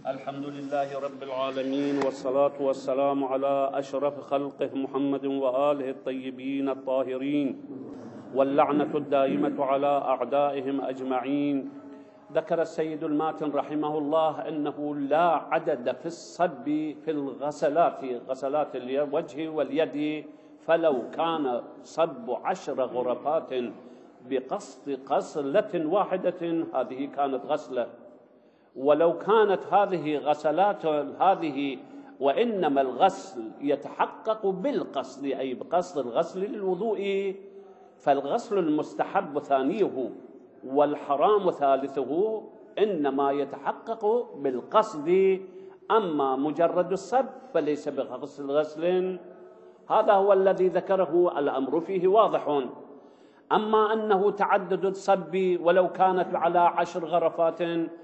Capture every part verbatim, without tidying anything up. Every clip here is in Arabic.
الحمد لله رب العالمين، والصلاة والسلام على أشرف خلقه محمد وآله الطيبين الطاهرين، واللعنة الدائمة على أعدائهم أجمعين. ذكر السيد الماتن رحمه الله أنه لا عدد في الصب في الغسلات غسلات الوجه واليد، فلو كان صب عشر غرفات بقصد غسلة واحدة هذه كانت غسلة، ولو كانت هذه غسلات هذه وإنما الغسل يتحقق بالقصد أي بقصد الغسل للوضوء، فالغسل المستحب ثانيه والحرام ثالثه إنما يتحقق بالقصد، أما مجرد الصب فليس بغسل غسل. هذا هو الذي ذكره، الأمر فيه واضح. أما أنه تعدد الصب ولو كانت على عشر غرفات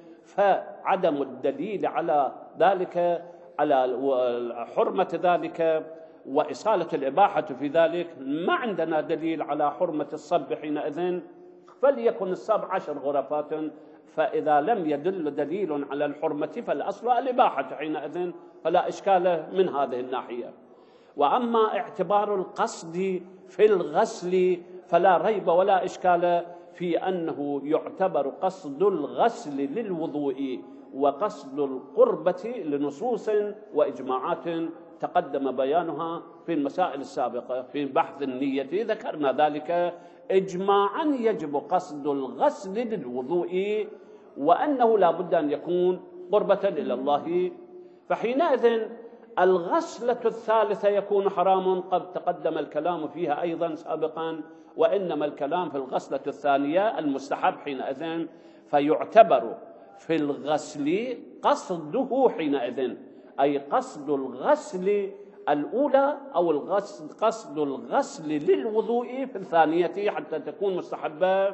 فعدم الدليل على ذلك، على حرمة ذلك وإصالة الإباحة في ذلك، ما عندنا دليل على حرمة الصب حينئذ، فليكن الصب عشر غرفات، فإذا لم يدل دليل على الحرمة فالأصل الإباحة حينئذ، فلا إشكال من هذه الناحية. وأما اعتبار القصد في الغسل فلا ريب ولا إشكال في أنه يعتبر قصد الغسل للوضوء وقصد القربة لنصوص وإجماعات تقدم بيانها في المسائل السابقة. في بحث النية ذكرنا ذلك إجماعا يجب قصد الغسل للوضوء، وأنه لا بد أن يكون قربة إلى الله، فحينئذ الغسلة الثالثة يكون حرام، قد تقدم الكلام فيها أيضا سابقا، وإنما الكلام في الغسلة الثانية المستحب حينئذ، فيعتبر في الغسل قصده حينئذ أي قصد الغسل الأولى أو الغسل قصد الغسل للوضوء في الثانية حتى تكون مستحبة.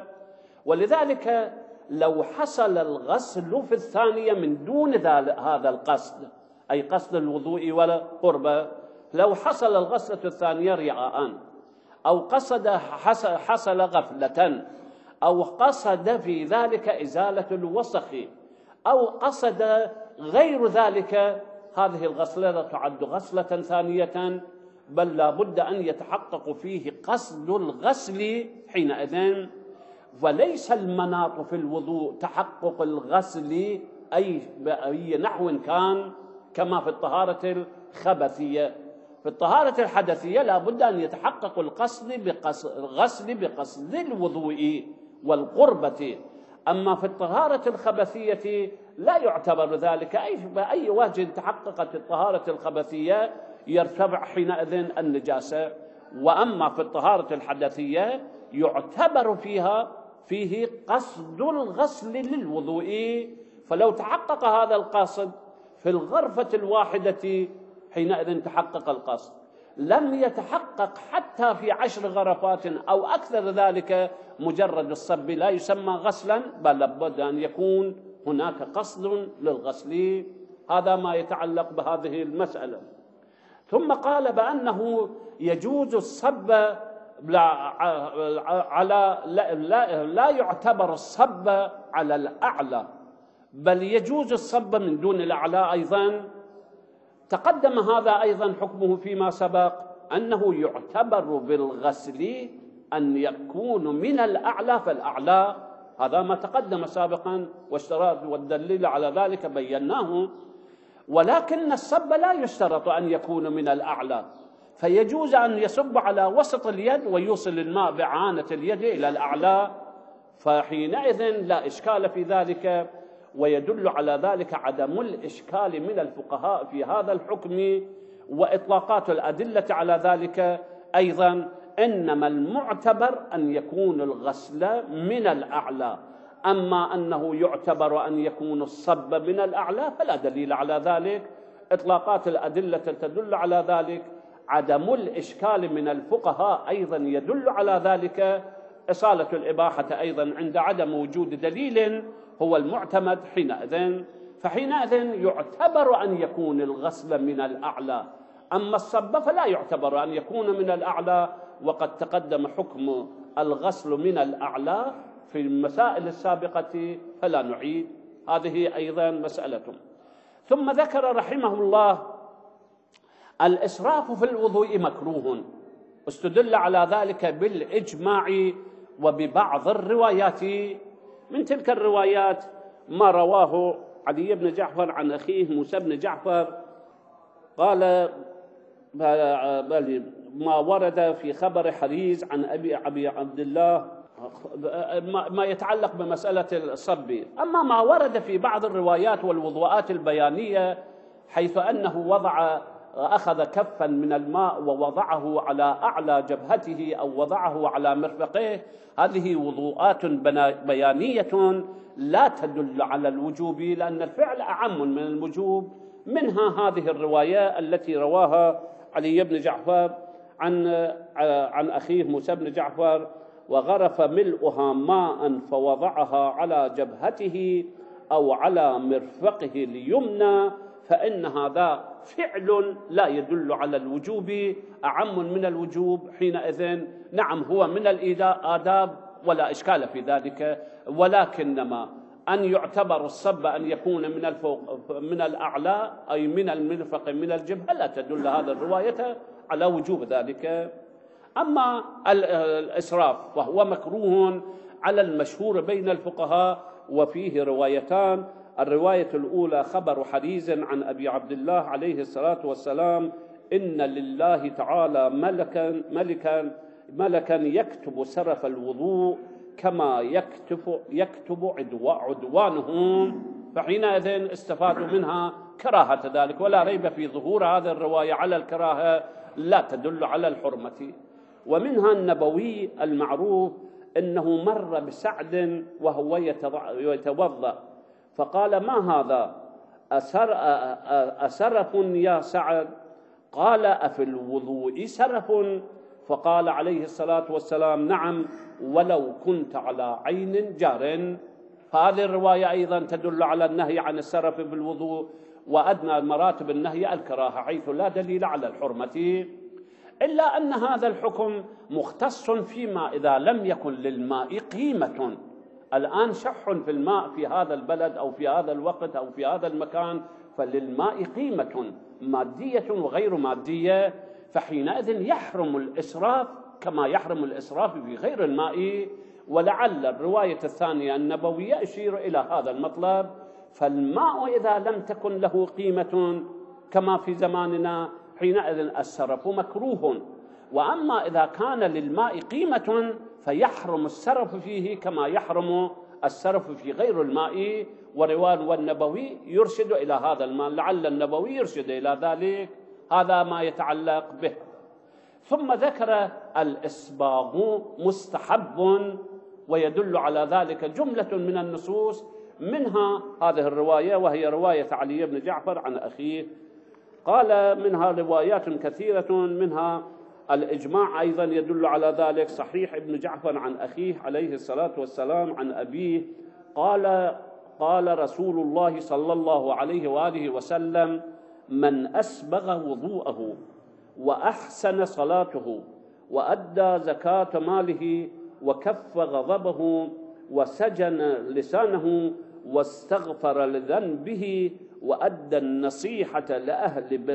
ولذلك لو حصل الغسل في الثانية من دون هذا القصد أي قصد الوضوء ولا قربة، لو حصل الغسلة الثانية رعاء أو قصد حصل غفلة أو قصد في ذلك إزالة الوسخ أو قصد غير ذلك، هذه الغسلة لا تعد غسلة ثانية، بل لا بد أن يتحقق فيه قصد الغسل حينئذ. وليس المناط في الوضوء تحقق الغسل أي بأي نحو كان، كما في الطهارة الخبثية. في الطهارة الحدثية لا بد أن يتحقق القصد بقصد الغسل بقصد الوضوء والقربة، أما في الطهارة الخبثية لا يعتبر ذلك، أي بأي وجه تحققت الطهارة الخبثية يرتفع حينئذ النجاسة. وأما في الطهارة الحدثية يعتبر فيها فيه قصد الغسل للوضوء، فلو تحقق هذا القصد في الغرفة الواحدة حينئذ تحقق القصد، لم يتحقق حتى في عشر غرفات أو أكثر ذلك مجرد الصب لا يسمى غسلا، بل لابد أن يكون هناك قصد للغسل. هذا ما يتعلق بهذه المسألة. ثم قال بأنه يجوز الصب على لا, لا, لا يعتبر الصب على الأعلى، بل يجوز الصب من دون الأعلى أيضا. تقدم هذا أيضا حكمه فيما سبق، أنه يعتبر بالغسل أن يكون من الأعلى فالأعلى، هذا ما تقدم سابقا والشرط والدليل على ذلك بيناه. ولكن الصب لا يشترط أن يكون من الأعلى، فيجوز أن يصب على وسط اليد ويوصل الماء بعانة اليد إلى الأعلى، فحينئذ لا إشكال في ذلك. ويدل على ذلك عدم الإشكال من الفقهاء في هذا الحكم وإطلاقات الأدلة على ذلك أيضا، إنما المعتبر أن يكون الغسل من الأعلى، أما أنه يعتبر أن يكون الصب من الأعلى فلا دليل على ذلك. إطلاقات الأدلة تدل على ذلك، عدم الإشكال من الفقهاء أيضا يدل على ذلك، إصالة الإباحة أيضا عند عدم وجود دليل هو المعتمد حينئذ، فحينئذ يعتبر أن يكون الغسل من الأعلى، أما الصب فلا يعتبر أن يكون من الأعلى، وقد تقدم حكم الغسل من الأعلى في المسائل السابقة فلا نعيد، هذه أيضا مسألة. ثم ذكر رحمه الله الإسراف في الوضوء مكروه، واستدل على ذلك بالإجماع وببعض الروايات. من تلك الروايات ما رواه علي بن جعفر عن أخيه موسى بن جعفر قال ما ورد في خبر حريز عن أبي أبي عبد الله ما يتعلق بمسألة الصب. أما ما ورد في بعض الروايات والوضوءات البيانية حيث أنه وضع أخذ كفا من الماء ووضعه على أعلى جبهته أو وضعه على مرفقيه، هذه وضوءات بيانية لا تدل على الوجوب، لأن الفعل أعم من الوجوب. منها هذه الرواية التي رواها علي بن جعفر عن عن أخيه موسى بن جعفر: وغرف ملؤها ماء فوضعها على جبهته أو على مرفقه اليمنى، فإن هذا فعل لا يدل على الوجوب، أعم من الوجوب. حينئذ نعم هو من الآداب ولا إشكال في ذلك، ولكنما أن يعتبر الصب أن يكون من الفوق من الأعلى أي من المرفق من الجبهة لا تدل هذه الرواية على وجوب ذلك. أما الإسراف فهو مكروه على المشهور بين الفقهاء، وفيه روايتان: الرواية الأولى خبر حريز عن أبي عبد الله عليه الصلاة والسلام: إن لله تعالى ملكا ملكا ملكا يكتب سرف الوضوء كما يكتب يكتب عدوانهم، فحينئذ استفادوا منها كراهة ذلك، ولا ريب في ظهور هذه الرواية على الكراهة لا تدل على الحرمة. ومنها النبوي المعروف أنه مر بسعد وهو يتوضأ فقال: ما هذا؟ أسر أسرف يا سعد؟ قال: أفي الوضوء سرف؟ فقال عليه الصلاة والسلام: نعم، ولو كنت على عين جار. هذه الرواية أيضا تدل على النهي عن السرف بالوضوء، وأدنى مراتب النهي الكراهة حيث لا دليل على الحرمة، إلا أن هذا الحكم مختص فيما إذا لم يكن للماء قيمة. الآن شح في الماء في هذا البلد أو في هذا الوقت أو في هذا المكان، فللماء قيمة مادية وغير مادية، فحينئذ يحرم الإسراف كما يحرم الإسراف في غير الماء. ولعل الرواية الثانية النبوية يشير إلى هذا المطلب. فالماء إذا لم تكن له قيمة كما في زماننا حينئذ السرف مكروه، وأما إذا كان للماء قيمة فيحرم السرف فيه كما يحرم السرف في غير الماء. ورواية والنبوي يرشد إلى هذا الماء، لعل النبوي يرشد إلى ذلك. هذا ما يتعلق به. ثم ذكر الإسباغ مستحب، ويدل على ذلك جملة من النصوص، منها هذه الرواية وهي رواية علي بن جعفر عن أخيه. قال منها روايات كثيرة، منها الإجماع أيضا يدل على ذلك. صحيح ابن جعفر عن أخيه عليه الصلاة والسلام عن أبيه قال: قال رسول الله صلى الله عليه وآله وسلم: من أسبغ وضوءه وأحسن صلاته وأدى زكاة ماله وكف غضبه وسجن لسانه واستغفر لذنبه وأدى النصيحة لأهل,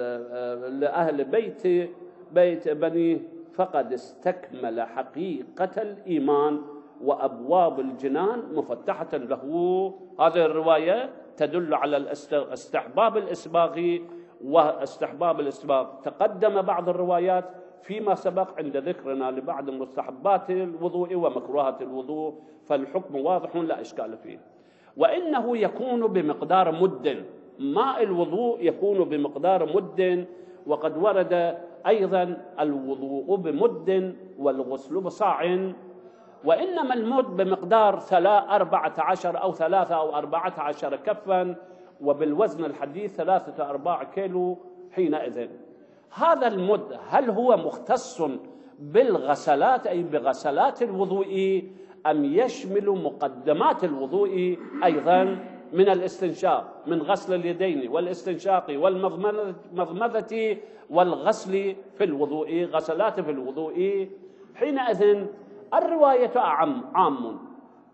لأهل بيت, بيت بنيه فقد استكمل حقيقة الإيمان وأبواب الجنان مفتحة له. هذه الرواية تدل على استحباب الإسباغ واستحباب الإسباغ. تقدم بعض الروايات فيما سبق عند ذكرنا لبعض مستحبات الوضوء ومكروهات الوضوء، فالحكم واضح لا إشكال فيه. وإنه يكون بمقدار مد، ماء الوضوء يكون بمقدار مد، وقد ورد أيضا الوضوء بمد والغسل بصاع. وإنما المد بمقدار أربعة عشر أو ثلاثة أو أربعة عشر كفا، وبالوزن الحديث ثلاثة أرباع كيلو. حينئذ هذا المد هل هو مختص بالغسلات أي بغسلات الوضوء، أم يشمل مقدمات الوضوء أيضا من الاستنشاق، من غسل اليدين والاستنشاق والمضمضة والغسل في الوضوء، غسلات في الوضوء؟ حينئذ الرواية عام عام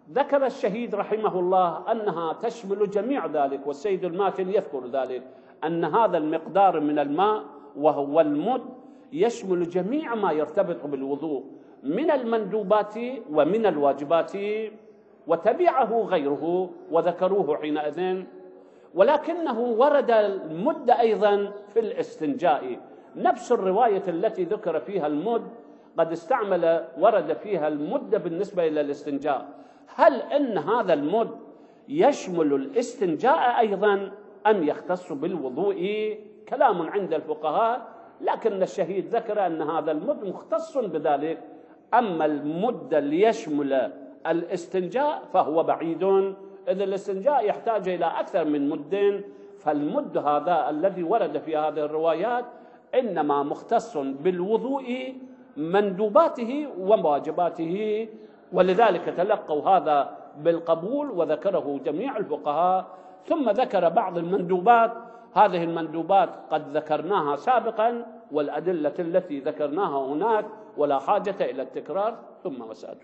ذكر الشهيد رحمه الله أنها تشمل جميع ذلك، والسيد الماتن يذكر ذلك، أن هذا المقدار من الماء وهو المد يشمل جميع ما يرتبط بالوضوء من المندوبات ومن الواجبات، وتبعه غيره وذكروه حينئذ. ولكنه ورد المد أيضا في الاستنجاء، نفس الرواية التي ذكر فيها المد قد استعمل ورد فيها المد بالنسبة إلى الاستنجاء. هل إن هذا المد يشمل الاستنجاء أيضا أم يختص بالوضوء؟ كلام عند الفقهاء، لكن الشهيد ذكر أن هذا المد مختص بذلك. أما المد اللي يشمل الاستنجاء فهو بعيد، إذ الاستنجاء يحتاج إلى أكثر من مد، فالمد هذا الذي ورد في هذه الروايات إنما مختص بالوضوء مندوباته وواجباته، ولذلك تلقوا هذا بالقبول وذكره جميع الفقهاء. ثم ذكر بعض المندوبات، هذه المندوبات قد ذكرناها سابقا والأدلة التي ذكرناها هناك ولا حاجة إلى التكرار، ثم مسألة.